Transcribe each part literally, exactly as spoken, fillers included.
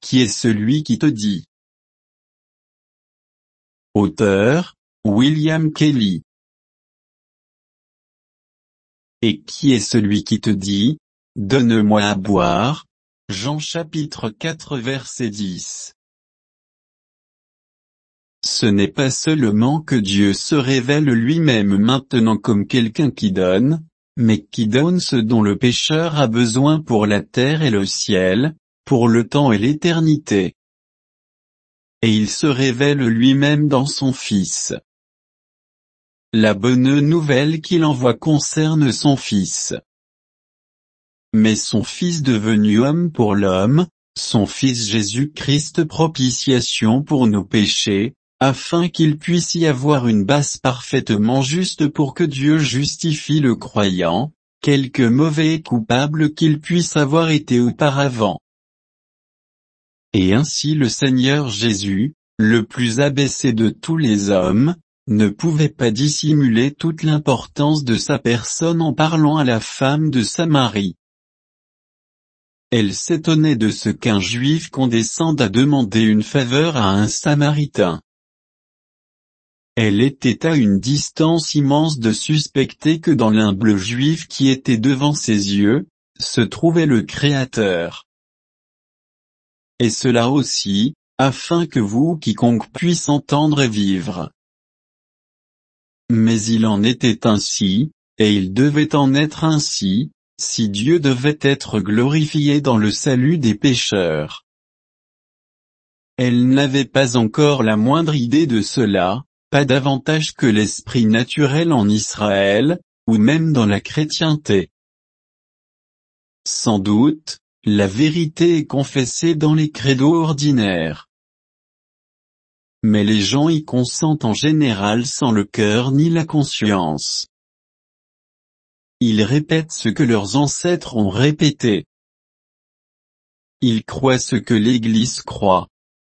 qui est celui qui te dit. Auteur, William Kelly. Et qui est celui qui te dit, donne-moi à boire? Jean chapitre quatre verset dix. Ce n'est pas seulement que Dieu se révèle lui-même maintenant comme quelqu'un qui donne, mais qui donne ce dont le pécheur a besoin pour la terre et le ciel, pour le temps et l'éternité. Et il se révèle lui-même dans son Fils. La bonne nouvelle qu'il envoie concerne son Fils. Mais son Fils devenu homme pour l'homme, son Fils Jésus-Christ propitiation pour nos péchés, afin qu'il puisse y avoir une base parfaitement juste pour que Dieu justifie le croyant, quelque mauvais et coupable qu'il puisse avoir été auparavant. Et ainsi le Seigneur Jésus, le plus abaissé de tous les hommes, ne pouvait pas dissimuler toute l'importance de sa personne en parlant à la femme de Samarie. Elle s'étonnait de ce qu'un Juif condescende à demander une faveur à un Samaritain. Elle était à une distance immense de suspecter que dans l'humble Juif qui était devant ses yeux, se trouvait le Créateur. Et cela aussi, afin que vous quiconque puisse entendre et vivre. Mais il en était ainsi, et il devait en être ainsi, si Dieu devait être glorifié dans le salut des pécheurs. Elle n'avait pas encore la moindre idée de cela, pas davantage que l'esprit naturel en Israël, ou même dans la chrétienté. Sans doute, la vérité est confessée dans les credos ordinaires. Mais les gens y consentent en général sans le cœur ni la conscience. Ils répètent ce que leurs ancêtres ont répété. Ils croient ce que l'Église croit.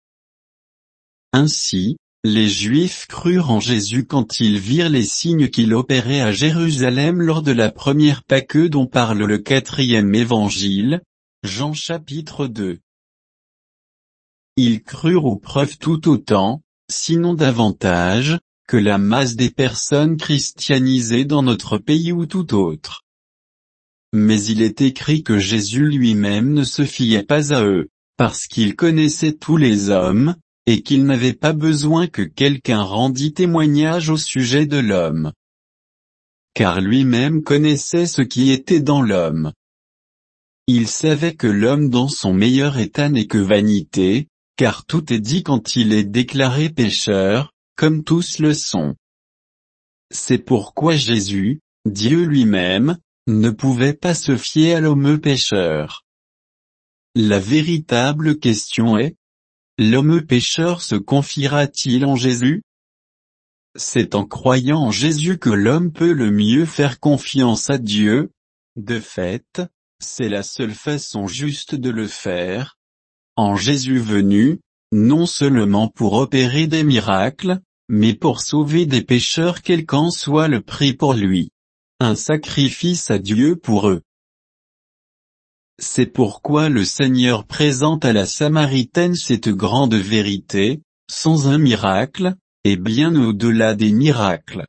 Ainsi, les Juifs crurent en Jésus quand ils virent les signes qu'il opérait à Jérusalem lors de la première Pâque dont parle le quatrième évangile, Jean chapitre deux. Ils crurent aux preuves tout autant, sinon davantage, que la masse des personnes christianisées dans notre pays ou tout autre. Mais il est écrit que Jésus lui-même ne se fiait pas à eux, parce qu'il connaissait tous les hommes, et qu'il n'avait pas besoin que quelqu'un rendît témoignage au sujet de l'homme. Car lui-même connaissait ce qui était dans l'homme. Il savait que l'homme dans son meilleur état n'est que vanité, car tout est dit quand il est déclaré pécheur, comme tous le sont. C'est pourquoi Jésus, Dieu lui-même, ne pouvait pas se fier à l'homme pécheur. La véritable question est, l'homme pécheur se confiera-t-il en Jésus? C'est en croyant en Jésus que l'homme peut le mieux faire confiance à Dieu. De fait, c'est la seule façon juste de le faire. En Jésus venu, non seulement pour opérer des miracles, mais pour sauver des pécheurs quel qu'en soit le prix pour lui. Un sacrifice à Dieu pour eux. C'est pourquoi le Seigneur présente à la Samaritaine cette grande vérité, sans un miracle, et bien au-delà des miracles.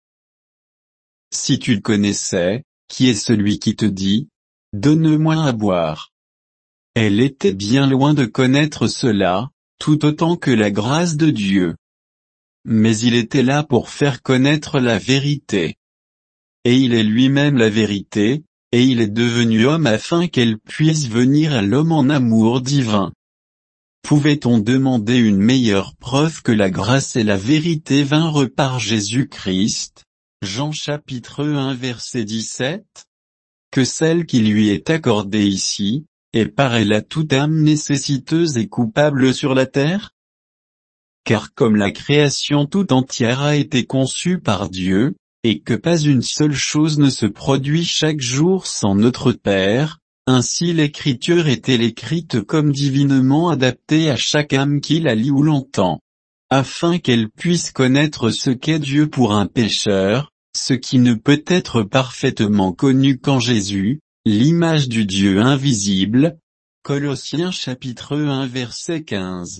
Si tu le connaissais, qui est celui qui te dit, donne-moi à boire? Elle était bien loin de connaître cela, tout autant que la grâce de Dieu. Mais il était là pour faire connaître la vérité. Et il est lui-même la vérité, et il est devenu homme afin qu'elle puisse venir à l'homme en amour divin. Pouvait-on demander une meilleure preuve que la grâce et la vérité vinrent par Jésus-Christ, Jean chapitre un verset dix-sept, que celle qui lui est accordée ici, et par elle à toute âme nécessiteuse et coupable sur la terre? Car comme la création tout entière a été conçue par Dieu, et que pas une seule chose ne se produit chaque jour sans notre Père, ainsi l'écriture est-elle écrite comme divinement adaptée à chaque âme qui la lit ou l'entend, afin qu'elle puisse connaître ce qu'est Dieu pour un pécheur, ce qui ne peut être parfaitement connu qu'en Jésus, l'image du Dieu invisible, Colossiens chapitre un verset quinze.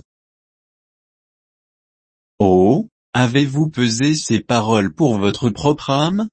Oh, avez-vous pesé ces paroles pour votre propre âme?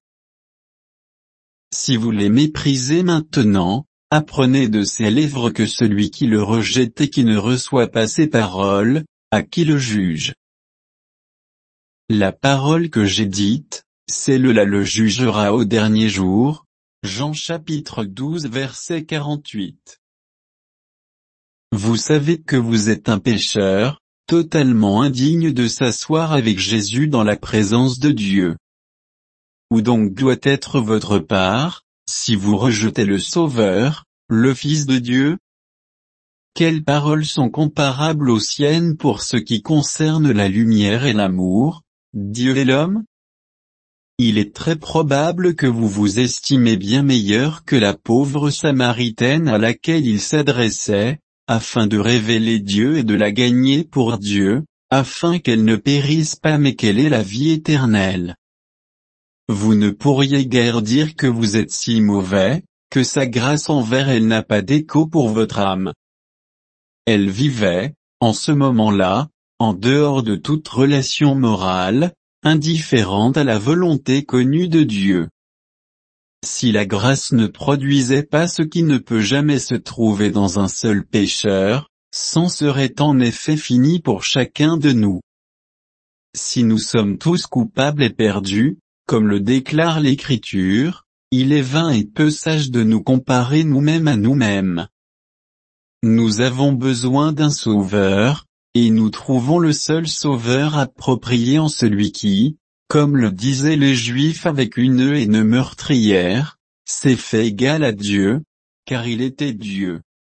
Si vous les méprisez maintenant, apprenez de ses lèvres que celui qui le rejette et qui ne reçoit pas ces paroles, à qui le juge? La parole que j'ai dite, celle-là le jugera au dernier jour. Jean chapitre douze verset quarante-huit. Vous savez que vous êtes un pécheur, totalement indigne de s'asseoir avec Jésus dans la présence de Dieu. Où donc doit être votre part, si vous rejetez le Sauveur, le Fils de Dieu? Quelles paroles sont comparables aux siennes pour ce qui concerne la lumière et l'amour, Dieu et l'homme? Il est très probable que vous vous estimez bien meilleur que la pauvre Samaritaine à laquelle il s'adressait, afin de révéler Dieu et de la gagner pour Dieu, afin qu'elle ne périsse pas mais qu'elle ait la vie éternelle. Vous ne pourriez guère dire que vous êtes si mauvais, que sa grâce envers elle n'a pas d'écho pour votre âme. Elle vivait, en ce moment-là, en dehors de toute relation morale, indifférente à la volonté connue de Dieu. Si la grâce ne produisait pas ce qui ne peut jamais se trouver dans un seul pécheur, c'en serait en effet fini pour chacun de nous. Si nous sommes tous coupables et perdus, comme le déclare l'Écriture, il est vain et peu sage de nous comparer nous-mêmes à nous-mêmes. Nous avons besoin d'un sauveur, et nous trouvons le seul sauveur approprié en celui qui, comme le disaient les Juifs avec une haine meurtrière, s'est fait égal à Dieu, car il était Dieu.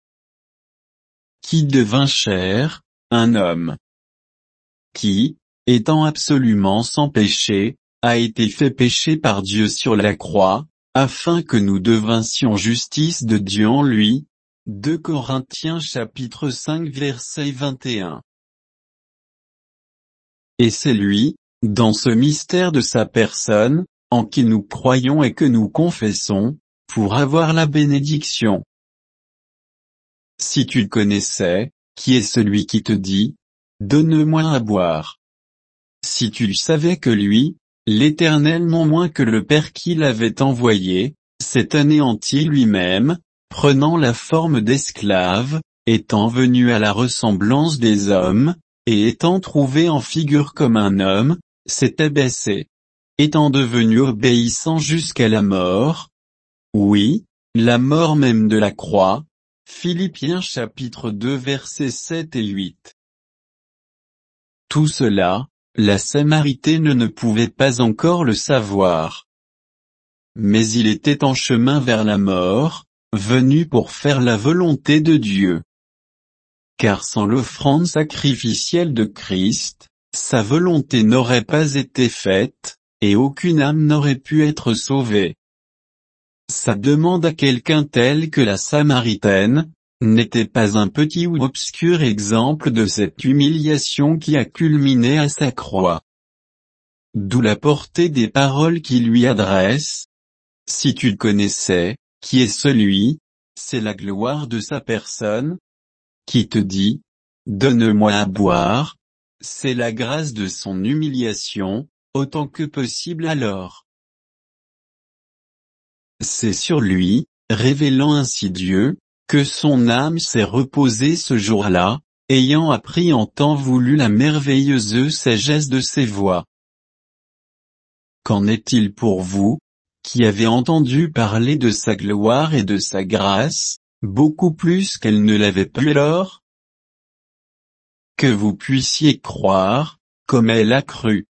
Qui devint chair, un homme. Qui, étant absolument sans péché, a été fait péché par Dieu sur la croix, afin que nous devinssions justice de Dieu en lui. deux Corinthiens chapitre cinq verset vingt et un. Et c'est lui, dans ce mystère de sa personne, en qui nous croyons et que nous confessons, pour avoir la bénédiction. Si tu le connaissais, qui est celui qui te dit, « Donne-moi à boire ». Si tu le savais que lui, l'Éternel non moins que le Père qui l'avait envoyé, s'est anéanti lui-même, prenant la forme d'esclave, étant venu à la ressemblance des hommes, et étant trouvé en figure comme un homme, s'est abaissé. Étant devenu obéissant jusqu'à la mort. Oui, la mort même de la croix. Philippiens chapitre deux versets sept et huit. Tout cela, la Samaritaine ne pouvait pas encore le savoir. Mais il était en chemin vers la mort, venu pour faire la volonté de Dieu. Car sans l'offrande sacrificielle de Christ, sa volonté n'aurait pas été faite, et aucune âme n'aurait pu être sauvée. Sa demande à quelqu'un tel que la Samaritaine, n'était pas un petit ou obscur exemple de cette humiliation qui a culminé à sa croix. D'où la portée des paroles qu'il lui adresse. Si tu le connaissais, qui est celui, c'est la gloire de sa personne, qui te dit, donne-moi à boire, c'est la grâce de son humiliation, autant que possible alors. C'est sur lui, révélant ainsi Dieu, que son âme s'est reposée ce jour-là, ayant appris en temps voulu la merveilleuse sagesse de ses voies. Qu'en est-il pour vous, qui avez entendu parler de sa gloire et de sa grâce, beaucoup plus qu'elle ne l'avait pu alors? Que vous puissiez croire, comme elle a cru.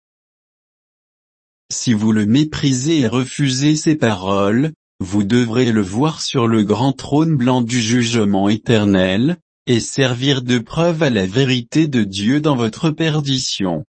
Si vous le méprisez et refusez ses paroles, vous devrez le voir sur le grand trône blanc du jugement éternel, et servir de preuve à la vérité de Dieu dans votre perdition.